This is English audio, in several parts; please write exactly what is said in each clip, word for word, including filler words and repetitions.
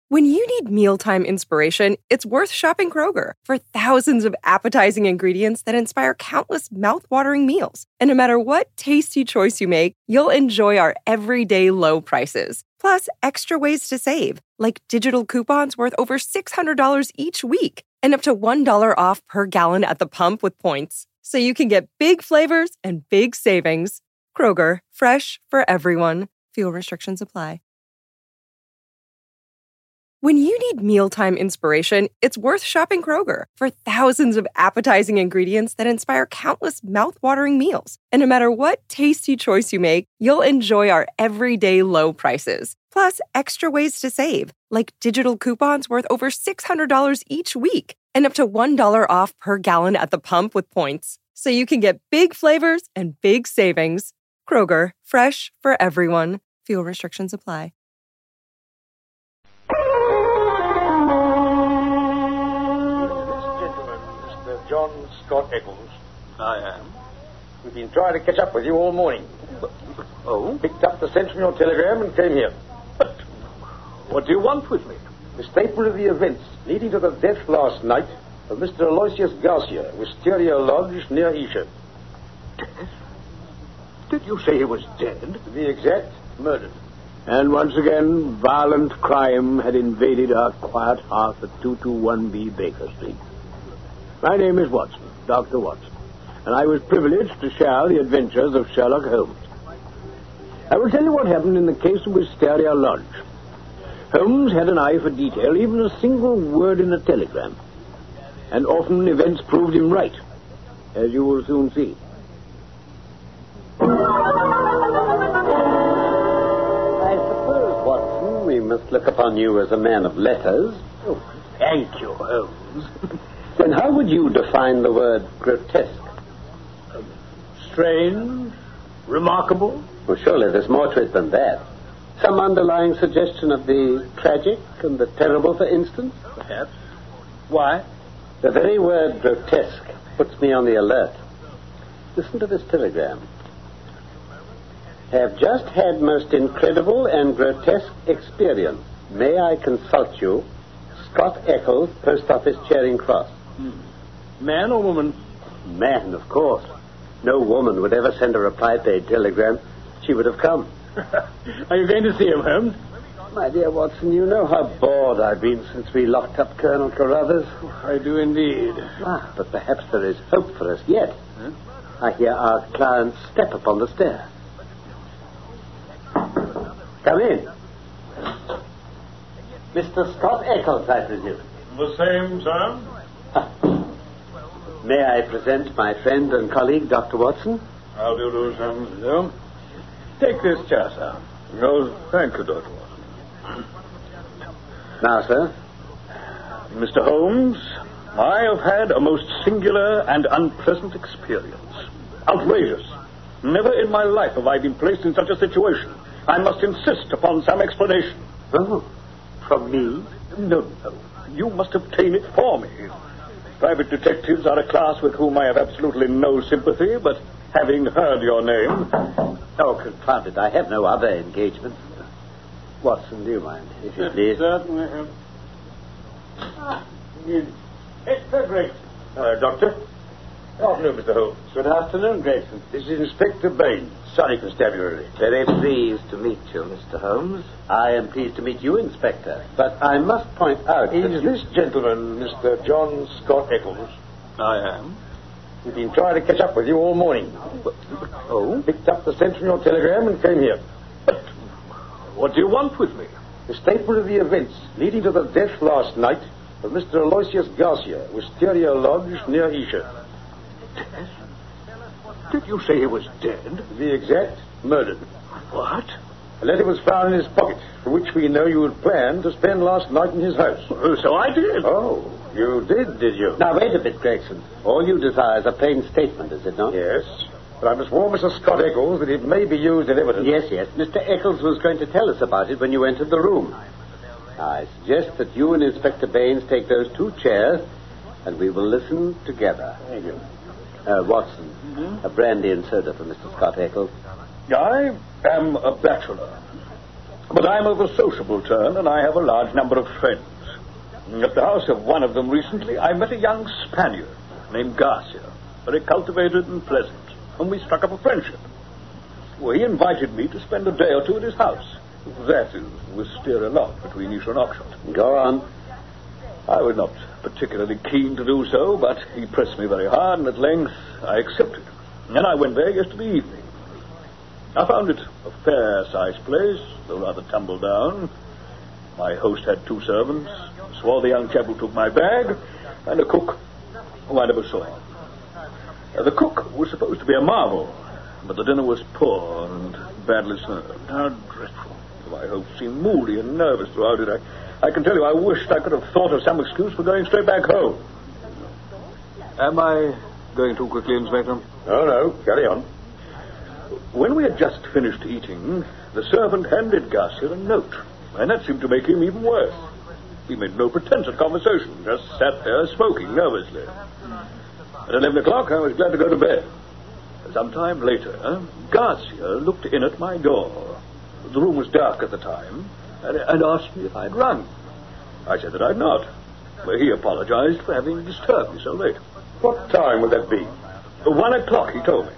When you need mealtime inspiration, it's worth shopping Kroger for thousands of appetizing ingredients that inspire countless mouth-watering meals. And no matter what tasty choice you make, you'll enjoy our everyday low prices. Plus, extra ways to save, like digital coupons worth over six hundred dollars each week and up to one dollar off per gallon at the pump with points. So you can get big flavors and big savings. Kroger, fresh for everyone. Fuel restrictions apply. When you need mealtime inspiration, it's worth shopping Kroger for thousands of appetizing ingredients that inspire countless mouth-watering meals. And no matter what tasty choice you make, you'll enjoy our everyday low prices. Plus, extra ways to save, like digital coupons worth over six hundred dollars each week and up to one dollar off per gallon at the pump with points. So you can get big flavors and big savings. Kroger, fresh for everyone. Fuel restrictions apply. John Scott Eccles. I am. We've been trying to catch up with you all morning. Oh? Picked up the Sentinel telegram and came here. But what do you want with me? The statement of the events leading to the death last night of Mister Aloysius Garcia, Wisteria Lodge near Esher. Death? Did you say he was dead? To be exact, murdered. And once again, violent crime had invaded our quiet hearth at two twenty-one B Baker Street. My name is Watson, Doctor Watson, and I was privileged to share the adventures of Sherlock Holmes. I will tell you what happened in the case of Wisteria Lodge. Holmes had an eye for detail, even a single word in a telegram. And often events proved him right, as you will soon see. I suppose, Watson, we must look upon you as a man of letters. Oh, thank you, Holmes. Then how would you define the word grotesque? Uh, strange? Remarkable? Well, surely there's more to it than that. Some underlying suggestion of the tragic and the terrible, for instance? Perhaps. Why? The very word grotesque puts me on the alert. Listen to this telegram. Have just had most incredible and grotesque experience. May I consult you? Scott Eccles, Post Office, Charing Cross. Hmm. Man or woman? Man, of course. No woman would ever send a reply-paid telegram. She would have come. Are you going to see him, Holmes? My dear Watson, you know how bored I've been since we locked up Colonel Carruthers. I do indeed. Ah, but perhaps there is hope for us yet. Huh? I hear our client's step upon the stair. Come in. Mister Scott Eccles, I presume. The same, sir. Ah. May I present my friend and colleague, Doctor Watson? How do you do, sir? Take this chair, sir. No, thank you, Doctor Watson. Now, sir. Mister Holmes, I have had a most singular and unpleasant experience. Outrageous. Never in my life have I been placed in such a situation. I must insist upon some explanation. Oh, from me? No, no. You must obtain it for me. Private detectives are a class with whom I have absolutely no sympathy, but having heard your name... Oh, confound it. I have no other engagements. Watson, do you mind, if you please? Certainly. Ah, Mister Gregson. Uh, Doctor? Good afternoon, Mister Holmes. Good afternoon, Gregson. This is Inspector Bain, Surrey Constabulary. Very pleased to meet you, Mister Holmes. I am pleased to meet you, Inspector. But I must point out... Is that this gentleman Mister John Scott Eccles? I am. We've been trying to catch up with you all morning. Oh? Picked up the Sentinel telegram and came here. But what do you want with me? The statement of the events leading to the death last night of Mister Aloysius Garcia, Wisteria Lodge near Esher. Death? Did you say he was dead? To be exact, murdered. What? A letter was found in his pocket, for which we know you had planned to spend last night in his house. Oh, so I did. Oh, you did, did you? Now, wait a bit, Gregson. All you desire is a plain statement, is it not? Yes, but I must warn Mister Scott Eccles that it may be used in evidence. Yes, yes. Mister Eccles was going to tell us about it when you entered the room. Now, I suggest that you and Inspector Baines take those two chairs, and we will listen together. Thank you. Uh, Watson, Mm-hmm. a brandy and soda for Mister Scott Eccles. I am a bachelor. But I'm of a sociable turn, and I have a large number of friends. At the house of one of them recently, I met a young Spaniard named Garcia, very cultivated and pleasant, and we struck up a friendship. Well, he invited me to spend a day or two at his house. That is Wisteria Lodge between Isha and Oxford. Go on. I was not particularly keen to do so, but he pressed me very hard, and at length I accepted. And I went there yesterday evening. I found it a fair-sized place, though rather tumble down. My host had two servants, a swarthy young chap who took my bag, and a cook who I never saw. Uh, the cook was supposed to be a marvel, but the dinner was poor and badly served. How dreadful. My host seemed moody and nervous throughout it. I, I can tell you, I wished I could have thought of some excuse for going straight back home. Am I going too quickly, Inspector? No, no, carry on. When we had just finished eating, the servant handed Garcia a note, and that seemed to make him even worse. He made no pretense at conversation, just sat there smoking nervously. At eleven o'clock, I was glad to go to bed. Some time later, Garcia looked in at my door. The room was dark at the time, and, and asked me if I'd rung. I said that I'd not. Well, he apologized for having disturbed me so late. What time would that be? One o'clock, he told me.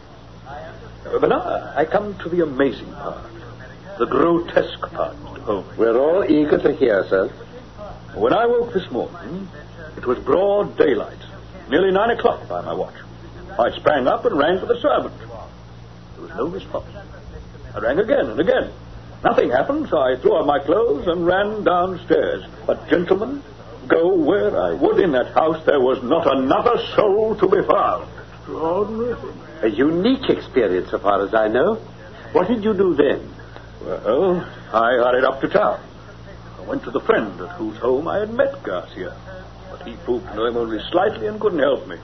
But now I come to the amazing part, the grotesque part, Mister Holmes. We're all eager to hear, sir. When I woke this morning, it was broad daylight, nearly nine o'clock by my watch. I sprang up and rang for the servant. There was no response. I rang again and again. Nothing happened, so I threw on my clothes and ran downstairs. But, gentlemen, go where I would in that house, there was not another soul to be found. Extraordinary thing. A unique experience, so far as I know. What did you do then? Well, I hurried up to town. I went to the friend at whose home I had met Garcia. But he proved to know him only slightly and couldn't help me.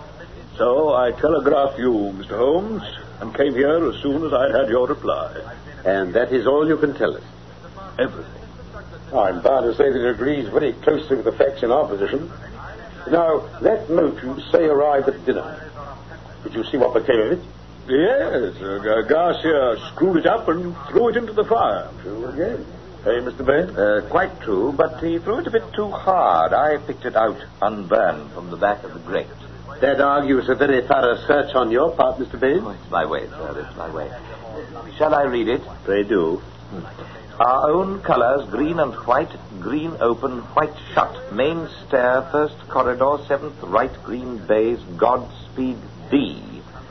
So I telegraphed you, Mister Holmes, and came here as soon as I'd had your reply. And that is all you can tell us? Everything. I'm bound to say that it agrees very closely with the facts in our position. Now, that note you say arrived at dinner. Did you see what became of it? Yes, uh, Garcia screwed it up and threw it into the fire. True again. Hey, Mister Bain? Uh, quite true, but he threw it a bit too hard. I picked it out unburned from the back of the grate. That argues a very thorough search on your part, Mister Bain. Oh, it's my way, sir, it's my way. Shall I read it? Pray do. Hmm. Our own colours, green and white, green open, white shut. Main stair, first corridor, seventh right, green bays, Godspeed thee.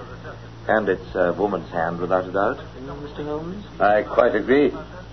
And it's a woman's hand, without a doubt, Mister Holmes? I quite agree.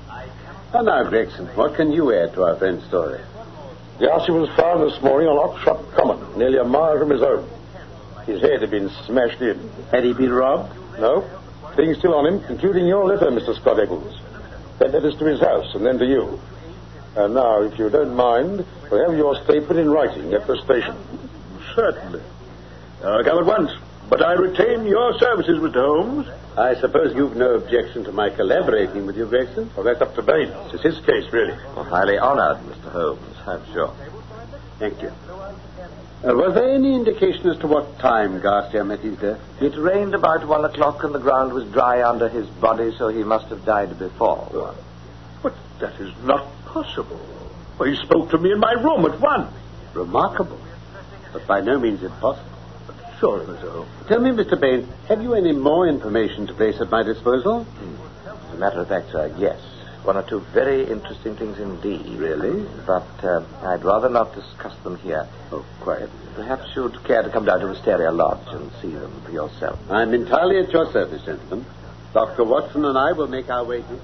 And now, Gregson, what can you add to our friend's story? Garcia was found this morning on Oxshott Common, nearly a mile from his home. His head had been smashed in. Had he been robbed? No. Things still on him, including your letter, Mister Scott Eccles. That letters to his house and then to you. And now, if you don't mind, we'll have your statement in writing at the station. Certainly. I'll come at once. But I retain your services, Mister Holmes. I suppose you've no objection to my collaborating with you, Gregson? Well, that's up to Bain. It's his case, really. Well, highly honoured, Mister Holmes, I'm sure. Thank you. Uh, was there any indication as to what time Garcia met his death? It rained about one o'clock and the ground was dry under his body, so he must have died before one. But that is not possible. Well, he spoke to me in my room at one. Remarkable, but by no means impossible. Sure, Mister Holmes. Tell me, Mister Bain, have you any more information to place at my disposal? Hmm. As a matter of fact, sir, yes. One or two very interesting things indeed. Really? But uh, I'd rather not discuss them here. Oh, quiet. Perhaps you'd care to come down to Wisteria Lodge and see them for yourself. I'm entirely at your service, gentlemen. Doctor Watson and I will make our way to...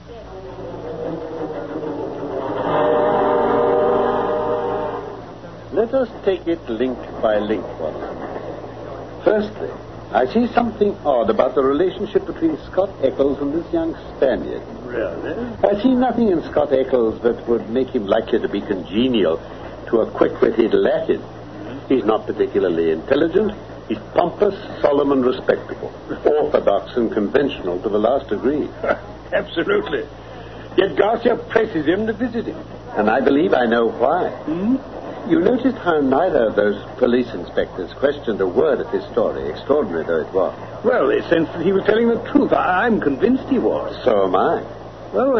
Let us take it link by link, Watson. Firstly, I see something odd about the relationship between Scott Eccles and this young Spaniard. Really? I see nothing in Scott Eccles that would make him likely to be congenial to a quick-witted Latin. He's not particularly intelligent. He's pompous, solemn, and respectable. Orthodox and conventional to the last degree. Absolutely. Yet Garcia presses him to visit him. And I believe I know why. Hmm? You noticed how neither of those police inspectors questioned a word of his story, extraordinary though it was. Well, they sensed that he was telling the truth. I- I'm convinced he was. So am I. Well, then,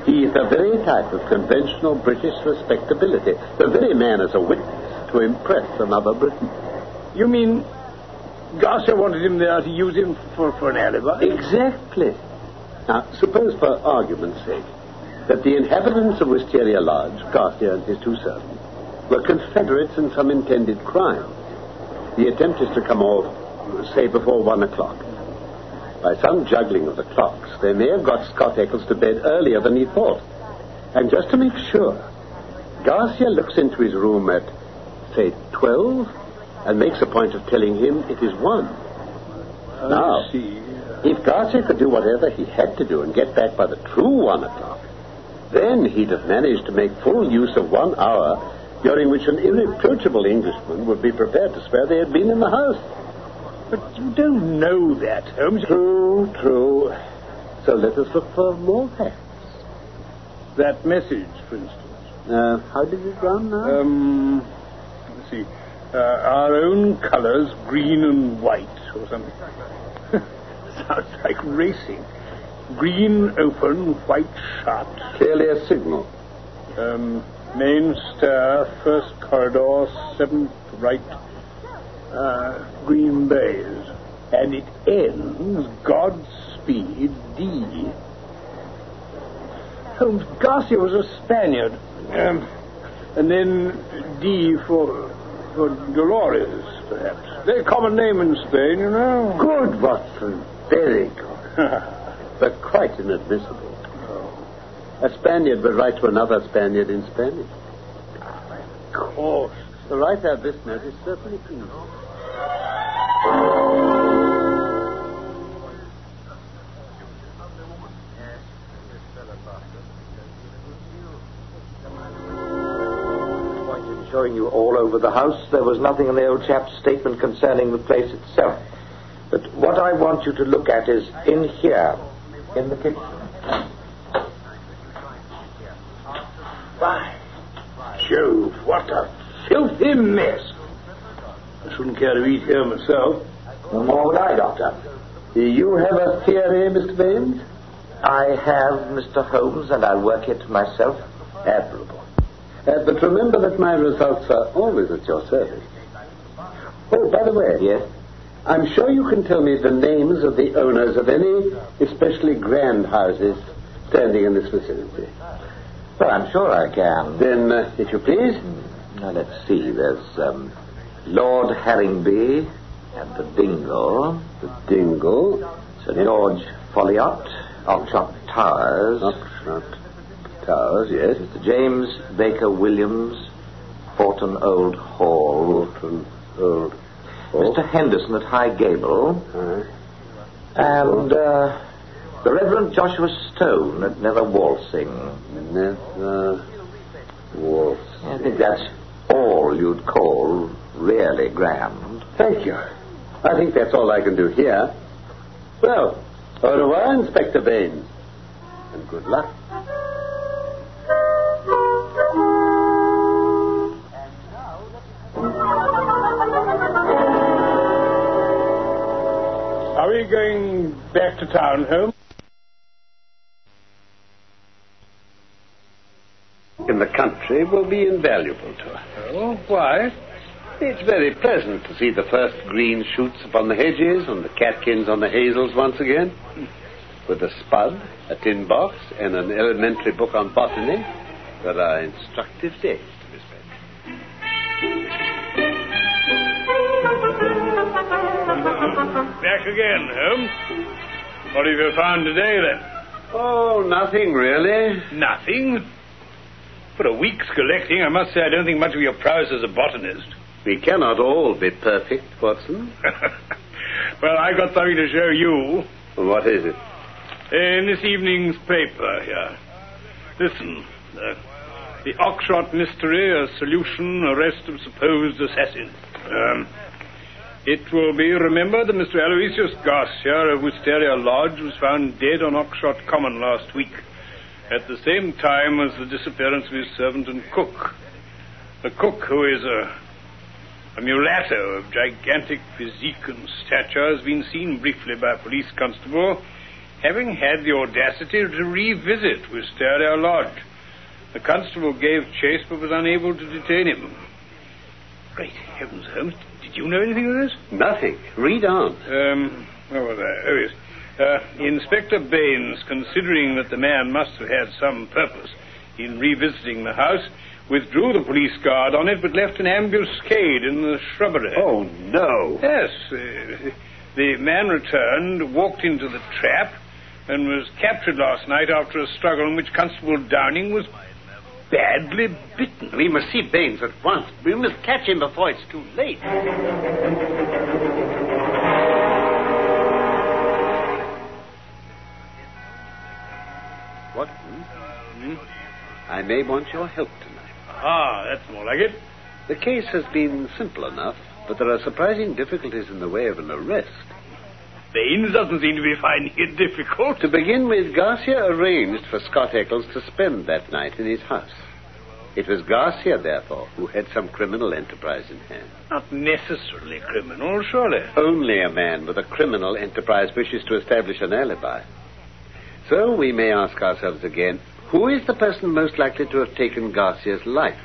He is the very type of conventional British respectability, the very man as a witness to impress another Briton. You mean Garcia wanted him there to use him for, for an alibi? Exactly. Now, suppose for argument's sake that the inhabitants of Wisteria Lodge, Garcia and his two servants, were confederates in some intended crime. The attempt is to come off, say, before one o'clock. By some juggling of the clocks, they may have got Scott Eccles to bed earlier than he thought. And just to make sure, Garcia looks into his room at, say, twelve, and makes a point of telling him it is one. I now, see. If Garcia could do whatever he had to do and get back by the true one o'clock, then he'd have managed to make full use of one hour during which an irreproachable Englishman would be prepared to swear they had been in the house. But you don't know that, Holmes. True, true. So let us look for more facts. That message, for instance. Uh, how did it run now? Um, let's see. Uh, our own colors, green and white, or something. Sounds like racing. Green open, white shut. Clearly a signal. Um, main stair, first corridor, seventh right, uh, green bays. And it ends, Godspeed, D. Holmes, Garcia was a Spaniard. Um, and then D for, for Dolores, perhaps. Very common name in Spain, you know. Good, Watson. Very good. But quite inadmissible. Oh. A Spaniard would write to another Spaniard in Spanish. Of course. The writer of this note is certainly pleased. Point in showing you all over the house, there was nothing in the old chap's statement concerning the place itself. But what I want you to look at is in here, in the kitchen. By Jove, what a filthy mess. I shouldn't care to eat here myself. No more would I, Doctor. Do you have a theory, Mister Baines? I have, Mister Holmes, and I'll work it myself. Admirable. Uh, but remember that my results are always at your service. Oh, by the way. Yes? I'm sure you can tell me the names of the owners of any especially grand houses standing in this vicinity. Well, I'm sure I can. Then, uh, if you please. Now, let's see. There's um, Lord Harringby and the Dingle. The Dingle. Sir George Folliot, Oxshott Towers. Oxshott Towers, yes. Mister James Baker Williams, Horton Old Hall. Horton Old Hall. Mister Henderson at High Gable. Uh, and uh, the Reverend Joshua Stone at Nether Walsing. Nether Walsing. I think that's all you'd call really grand. Thank you. I think that's all I can do here. Well, au revoir, Inspector Baines. And good luck. Are we going back to town, Holmes? In the country will be invaluable to her. Oh, why? It's very pleasant to see the first green shoots upon the hedges and the catkins on the hazels once again. With a spud, a tin box, and an elementary book on botany, there are instructive days to be spent. Back again, Holmes. What have you found today, then? Oh, nothing really. Nothing. For a week's collecting, I must say I don't think much of your prowess as a botanist. We cannot all be perfect, Watson. Well, I got something to show you. What is it? In this evening's paper here. Listen. Uh, the Oxshott mystery, a solution, arrest of supposed assassin. Um, it will be remembered that Mister Aloysius Garcia of Wisteria Lodge was found dead on Oxshott Common last week, at the same time as the disappearance of his servant and cook. The cook, who is a, a mulatto of gigantic physique and stature, has been seen briefly by a police constable. having had the audacity to revisit Wisteria Lodge. The constable gave chase but was unable to detain him. Great heavens, Holmes. Did you know anything of this? Nothing. Read on. Um, where was I? Oh, yes. Uh, Inspector Baines, considering that the man must have had some purpose in revisiting the house, withdrew the police guard on it, but left an ambuscade in the shrubbery. Oh, no. Yes. Uh, the man returned, walked into the trap, and was captured last night after a struggle in which Constable Downing was badly bitten. We must see Baines at once. We must catch him before it's too late. What? Hmm? I may want your help tonight. Ah, that's more like it. The case has been simple enough, but there are surprising difficulties in the way of an arrest. Baines doesn't seem to be finding it difficult. To begin with, Garcia arranged for Scott Eccles to spend that night in his house. It was Garcia, therefore, who had some criminal enterprise in hand. Not necessarily criminal, surely. Only a man with a criminal enterprise wishes to establish an alibi. So we may ask ourselves again, who is the person most likely to have taken Garcia's life?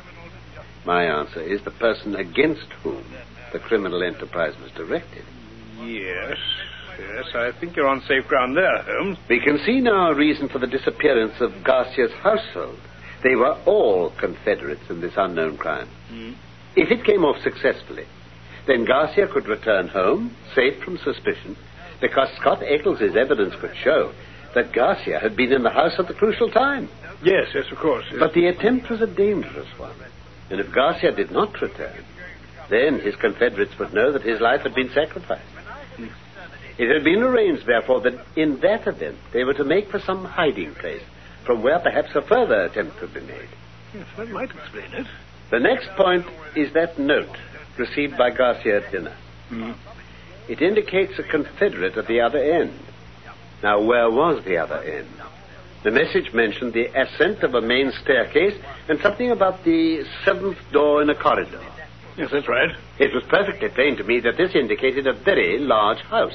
My answer is the person against whom the criminal enterprise was directed. Yes, yes, I think you're on safe ground there, Holmes. We can see now a reason for the disappearance of Garcia's household. They were all Confederates in this unknown crime. Mm. If it came off successfully, then Garcia could return home, safe from suspicion, because Scott Eccles' evidence could show that Garcia had been in the house at the crucial time. Yes, yes, of course. Yes. But the attempt was a dangerous one. And if Garcia did not return, then his Confederates would know that his life had been sacrificed. Mm. It had been arranged, therefore, that in that event they were to make for some hiding place, from where perhaps a further attempt could be made. Yes, that might explain it. The next point is that note received by Garcia at dinner. Mm. It indicates a Confederate at the other end. Now, where was the other end? The message mentioned the ascent of a main staircase and something about the seventh door in a corridor. Yes, that's right. It was perfectly plain to me that this indicated a very large house.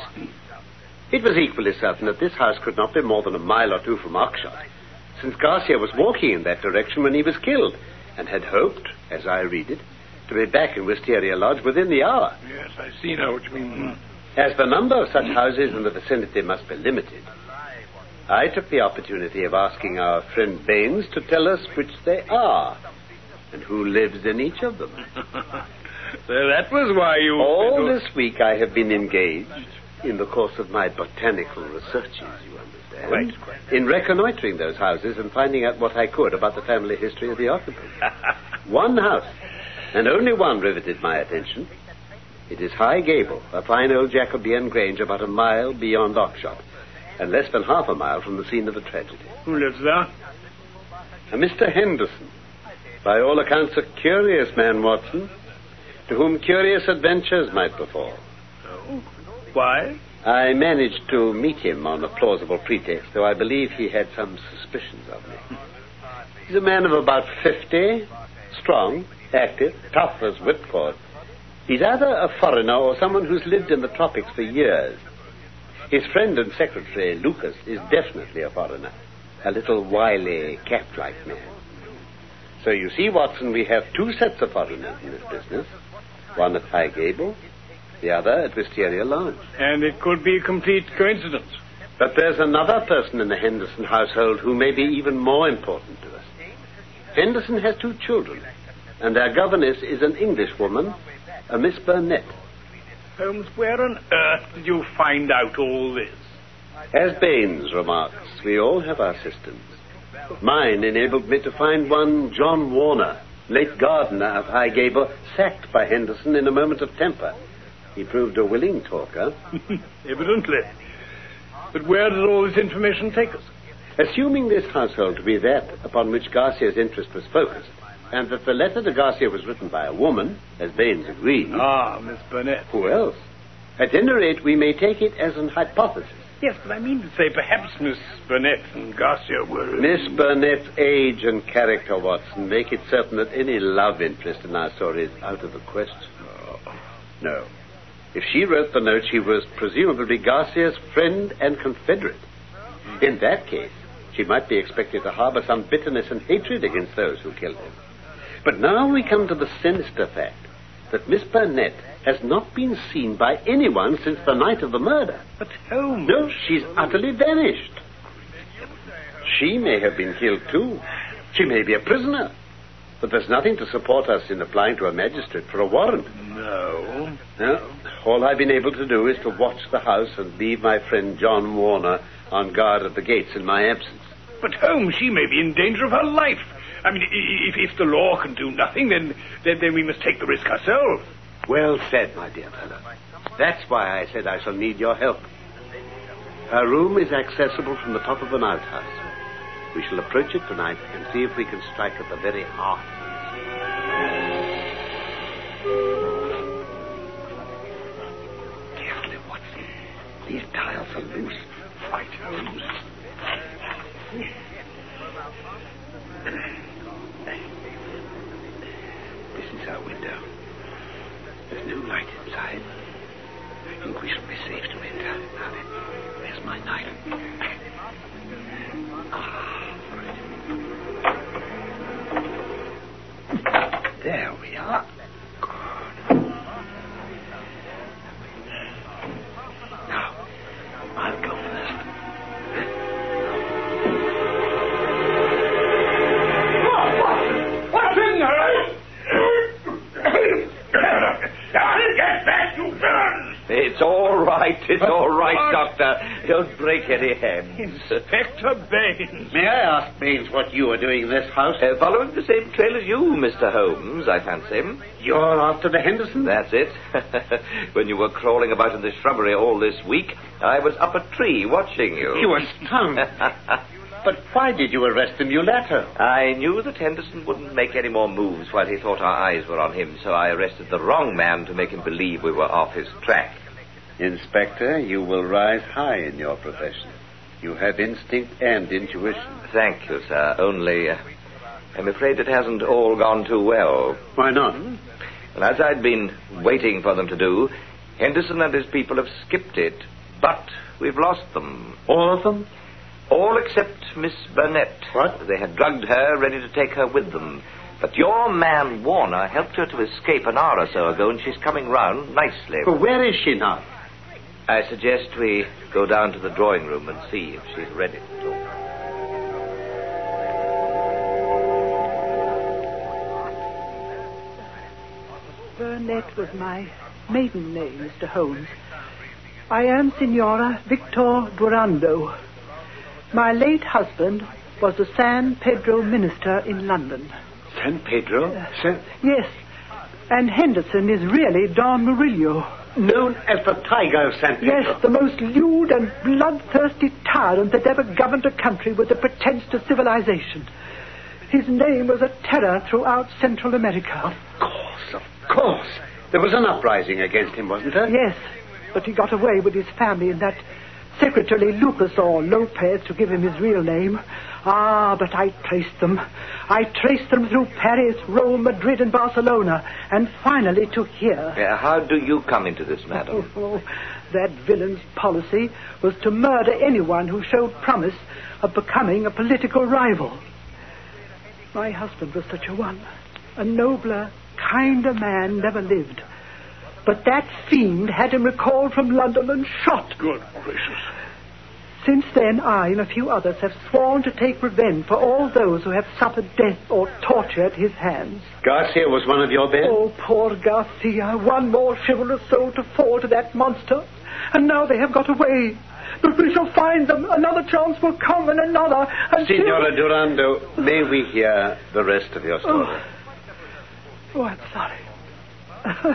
It was equally certain that this house could not be more than a mile or two from Oxshott, since Garcia was walking in that direction when he was killed, and had hoped, as I read it, to be back in Wisteria Lodge within the hour. Yes, I see now what you mean. As the number of such houses in the vicinity must be limited, I took the opportunity of asking our friend Baines to tell us which they are, and who lives in each of them. So that was why you... All this week I have been engaged, in the course of my botanical researches, you understand, Quite, quite. in reconnoitering those houses and finding out what I could about the family history of the occupants. One house, and only one, riveted my attention. It is High Gable, a fine old Jacobean grange about a mile beyond Oxshott, and less than half a mile from the scene of the tragedy. Who lives there? A Mister Henderson, by all accounts a curious man, Watson, to whom curious adventures might befall. Oh, why? I managed to meet him on a plausible pretext, though I believe he had some suspicions of me. He's a man of about fifty, strong, active, tough as whipcord. He's either a foreigner or someone who's lived in the tropics for years. His friend and secretary, Lucas, is definitely a foreigner, a little wily, cat-like man. So you see, Watson, we have two sets of foreigners in this business. One at High Gable, the other at Wisteria Lodge. And it could be a complete coincidence. But there's another person in the Henderson household who may be even more important to us. Henderson has two children, and their governess is an Englishwoman, a Miss Burnett. Holmes, where on earth did you find out all this? As Baines remarks, we all have our systems. Mine enabled me to find one John Warner, late gardener of High Gable, sacked by Henderson in a moment of temper. He proved a willing talker. Evidently. But where did all this information take us? Assuming this household to be that upon which Garcia's interest was focused, and that the letter to Garcia was written by a woman, as Baines agreed. Ah, Miss Burnett. Who else? At any rate, we may take it as an hypothesis. Yes, but I mean to say perhaps Miss Burnett and Garcia were... Miss Burnett's age and character, Watson, make it certain that any love interest in our story is out of the question. Oh. No. If she wrote the note, she was presumably Garcia's friend and confederate. In that case, she might be expected to harbor some bitterness and hatred against those who killed him. But now we come to the sinister fact that Miss Burnett has not been seen by anyone since the night of the murder. But Holmes... No, she's utterly vanished. She may have been killed, too. She may be a prisoner. But there's nothing to support us in applying to a magistrate for a warrant. No. No. All I've been able to do is to watch the house and leave my friend John Warner on guard at the gates in my absence. But Holmes, she may be in danger of her life. I mean, if, if the law can do nothing, then, then then we must take the risk ourselves. Well said, my dear fellow. That's why I said I shall need your help. Her room is accessible from the top of an outhouse. We shall approach it tonight and see if we can strike at the very heart. Carefully, Watson. These tiles are loose. Right, Holmes. This is our window. There's no light inside. I think we shall be safe to enter. Now then, there's my knife. Ah, right. There we are. Good. Now, I'll go first. What's in there? Get back, you villains! It's all right, it's all right, Doctor. Don't break any hands. Inspector Baines. May I ask, Baines, what you are doing in this house? Uh, following the same trail as you, Mister Holmes, I fancy. You're after the Henderson? That's it. When you were crawling about in the shrubbery all this week, I was up a tree watching you. You were stung. But why did you arrest the mulatto? I knew that Henderson wouldn't make any more moves while he thought our eyes were on him, so I arrested the wrong man to make him believe we were off his track. Inspector, you will rise high in your profession. You have instinct and intuition. Thank you, sir. Only, uh, I'm afraid it hasn't all gone too well. Why not? Well, as I'd been waiting for them to do, Henderson and his people have skipped it. But we've lost them. All of them? All except Miss Burnett. What? They had drugged her, ready to take her with them. But your man, Warner, helped her to escape an hour or so ago, and she's coming round nicely. Well, where is she now? I suggest we go down to the drawing room and see if she's ready to talk. Burnett was my maiden name, Mister Holmes. I am Signora Victor Durando. My late husband was the San Pedro minister in London. San Pedro? Uh, San... Yes, and Henderson is really Don Murillo. Known as the Tiger of San Pedro. Yes, the most lewd and bloodthirsty tyrant that ever governed a country with a pretense to civilization. His name was a terror throughout Central America. Of course, of course. There was an uprising against him, wasn't there? Yes, but he got away with his family in that Secretary Lucas or Lopez, to give him his real name. Ah, but I traced them. I traced them through Paris, Rome, Madrid, and Barcelona, and finally to here. Uh, how do you come into this, madam? Oh, oh, that villain's policy was to murder anyone who showed promise of becoming a political rival. My husband was such a one. A nobler, kinder man never lived. But that fiend had him recalled from London and shot. Good gracious. Since then, I and a few others have sworn to take revenge for all those who have suffered death or torture at his hands. Garcia was one of your men? Oh, poor Garcia. One more chivalrous soul to fall to that monster. And now they have got away. But we shall find them. Another chance will come, and another. Until... Signora Durando, may we hear the rest of your story? Oh, oh I'm sorry.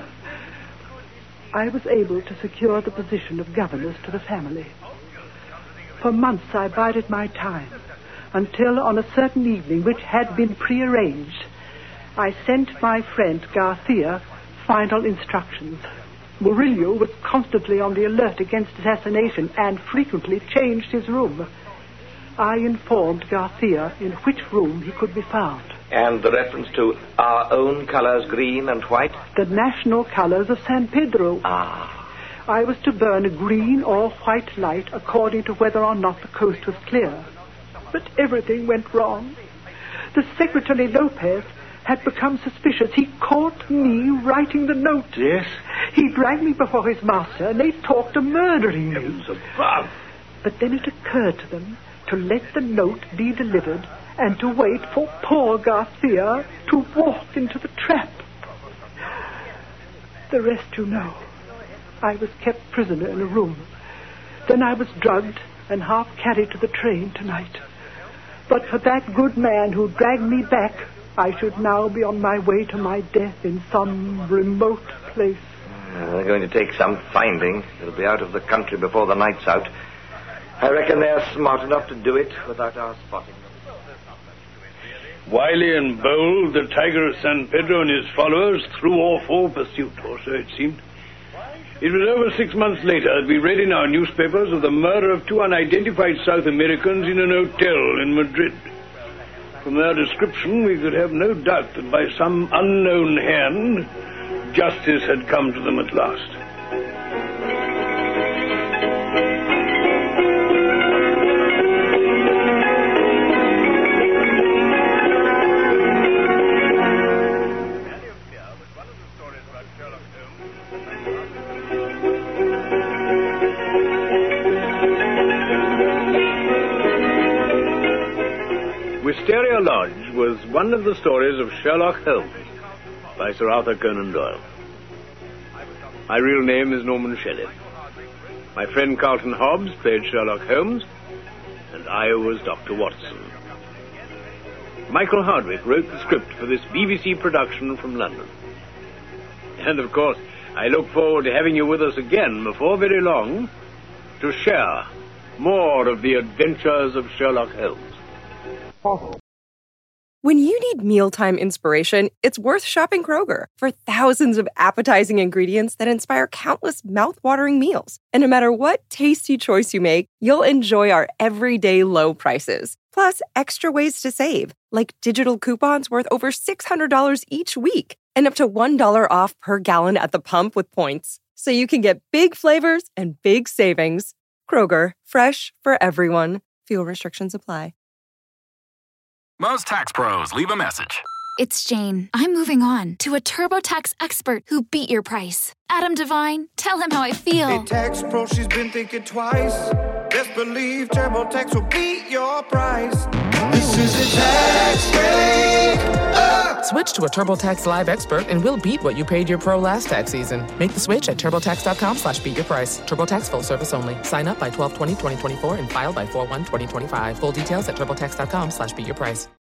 I was able to secure the position of governess to the family. For months I bided my time, until on a certain evening, which had been prearranged, I sent my friend Garcia final instructions. Murillo was constantly on the alert against assassination and frequently changed his room. I informed Garcia in which room he could be found. And the reference to our own colors, green and white? The national colors of San Pedro. Ah. I was to burn a green or white light according to whether or not the coast was clear. But everything went wrong. The Secretary Lopez had become suspicious. He caught me writing the note. Yes? He dragged me before his master, and they talked of murdering me. Heavens above! But then it occurred to them to let the note be delivered and to wait for poor Garcia to walk into the trap. The rest you know. I was kept prisoner in a room. Then I was drugged and half carried to the train tonight. But for that good man who dragged me back, I should now be on my way to my death in some remote place. Uh, they're going to take some finding. They'll be out of the country before the night's out. I reckon they're smart enough to do it without our spotting them. Wily and bold, the Tiger of San Pedro and his followers threw off all pursuit, or so it seemed. It was over six months later that we read in our newspapers of the murder of two unidentified South Americans in an hotel in Madrid. From their description, we could have no doubt that by some unknown hand, justice had come to them at last. Wisteria Lodge was one of the stories of Sherlock Holmes by Sir Arthur Conan Doyle. My real name is Norman Shelley. My friend Carlton Hobbs played Sherlock Holmes, and I was Doctor Watson. Michael Hardwick wrote the script for this B B C production from London. And, of course, I look forward to having you with us again before very long to share more of the adventures of Sherlock Holmes. When you need mealtime inspiration, it's worth shopping Kroger for thousands of appetizing ingredients that inspire countless mouth-watering meals. And no matter what tasty choice you make, you'll enjoy our everyday low prices. Plus, extra ways to save, like digital coupons worth over six hundred dollars each week and up to one dollar off per gallon at the pump with points. So you can get big flavors and big savings. Kroger, fresh for everyone. Fuel restrictions apply. Most tax pros leave a message. It's Jane. I'm moving on to a TurboTax expert who beat your price. Adam Devine, tell him how I feel. Hey, tax pro, she's been thinking twice. Best believe TurboTax will beat your price. This is a tax break. Uh. Switch to a TurboTax Live expert and we'll beat what you paid your pro last tax season. Make the switch at TurboTax.com slash beat your price. TurboTax full service only. Sign up by twelve twenty twenty twenty-four and file by four one twenty twenty-five. Full details at TurboTax.com slash beat your price.